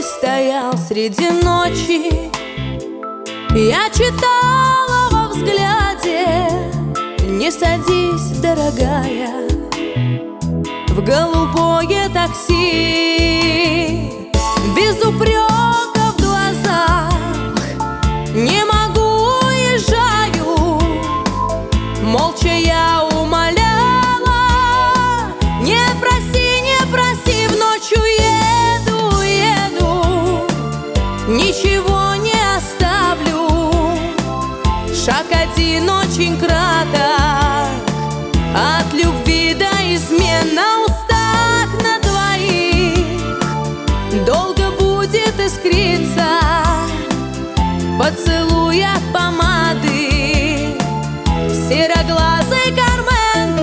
ты стоял среди ночи. Я читала во взгляде: не садись, дорогая, в голубое такси. Без упрека в глазах, не могу, уезжаю. Молча я умоляла: не проси, не проси, в ночь уеду, еду, ничего не оставлю. Шаг один очень краток, от любви до измен на устах на двоих долго будет искриться поцелуй от помады сероглазый Кармен.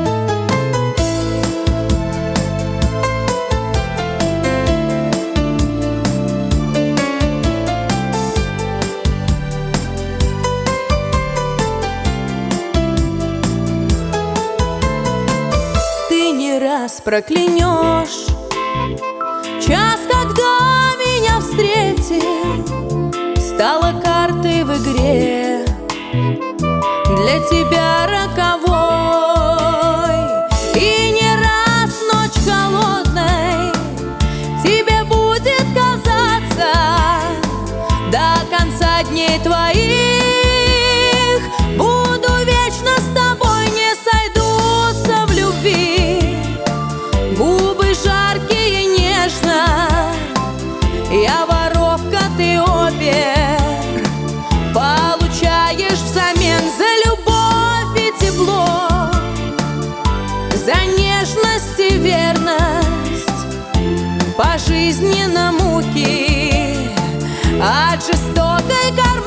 Ты не раз проклянешь час, когда меня встретил, стала картой в игре для тебя роковой. И не раз ночь холодной тебе будет казаться, до конца дней твоих буду вечно с тобой, не сойдутся в любви губы жаркие, нежно. Я воровка, ты опер, получаешь взамен за любовь и тепло, за нежность и верность пожизненно муки от жестокой Кармен.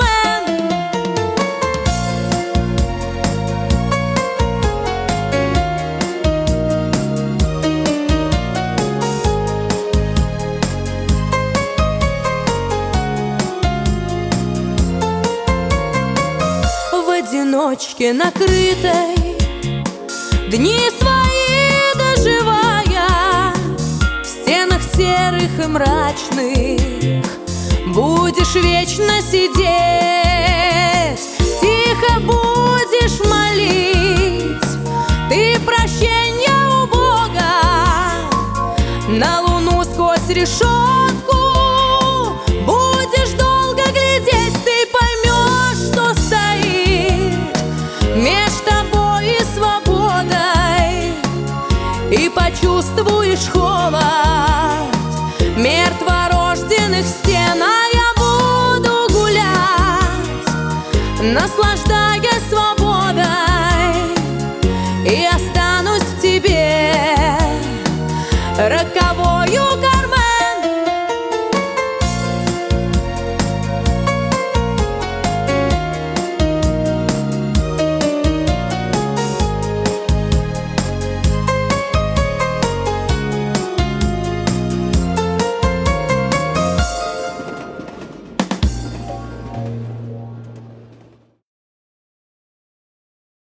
В одиночке накрытой, дни свои доживая, в стенах серых и мрачных будешь вечно сидеть, тихо будешь молить ты прощения у Бога. На луну сквозь решетку будешь долго глядеть, ты поймешь, что стоит меж тобой и свободой, и почувствуешь холод мертворожденных стен. А я буду гулять, наслаждаясь свободой, и останусь в тебе роковою